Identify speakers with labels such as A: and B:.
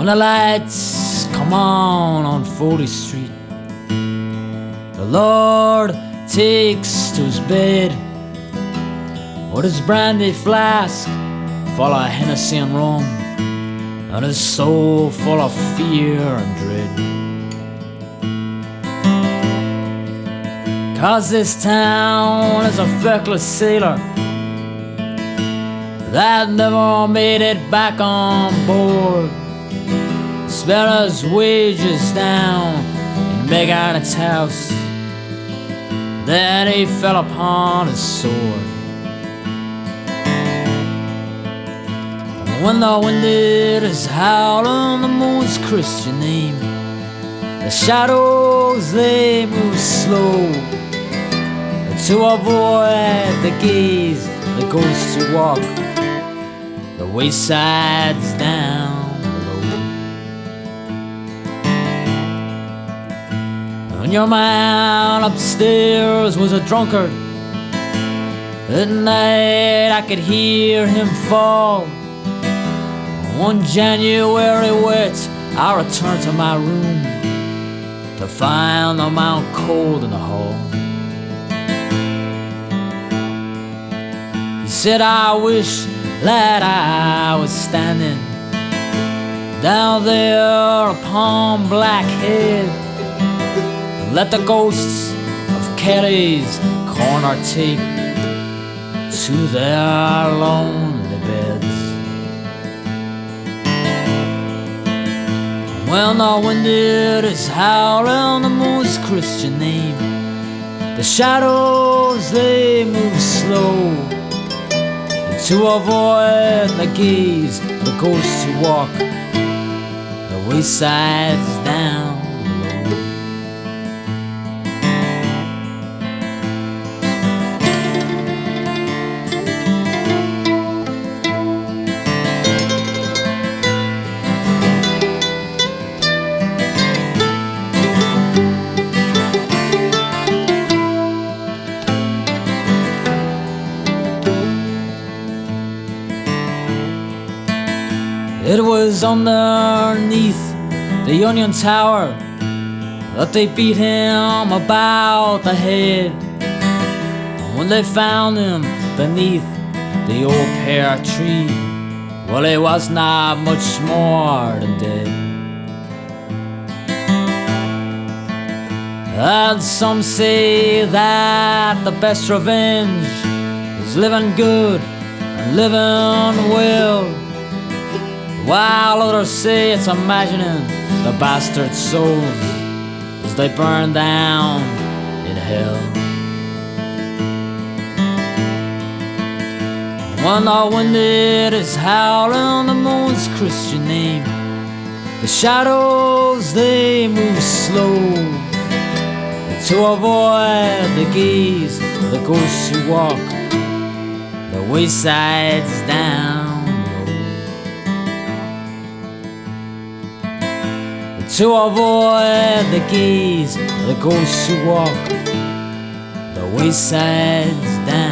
A: When the lights come on 40th Street, the Lord takes to his bed with his brandy flask full of Hennessy and rum, and his soul full of fear and dread. 'Cause this town is a feckless sailor that never made it back on board. Spent his wages down in Meg Arnott's house, then he fell upon his sword. And when the wind is howling the moon's Christian name, the shadows they move slow to avoid the gaze the ghosts who walk the waysides down below. And your man upstairs was a drunkard. At night I could hear him fall. One January wet I returned to my room to find the mount cold in the hall. He said, I wish that I was standing down there upon Blackhead, and let the ghosts of Kelly's corner take to their lonely beds. When the wind is howling the moon's Christian name, the shadows they move slow to avoid the gaze the ghosts who walk the waysides down below. It was underneath the Union Tower that they beat him about the head. And when they found him beneath the old pear tree, well, he was not much more than dead. And some say that the best revenge is living good and living well, while others say it's imagining the bastard souls as they burn down in hell. When the wind is howling the moon's Christian name, the shadows they move slow to avoid the gaze of the ghosts who walk the waysides down. To avoid the gaze of the ghosts who walk the waysides down.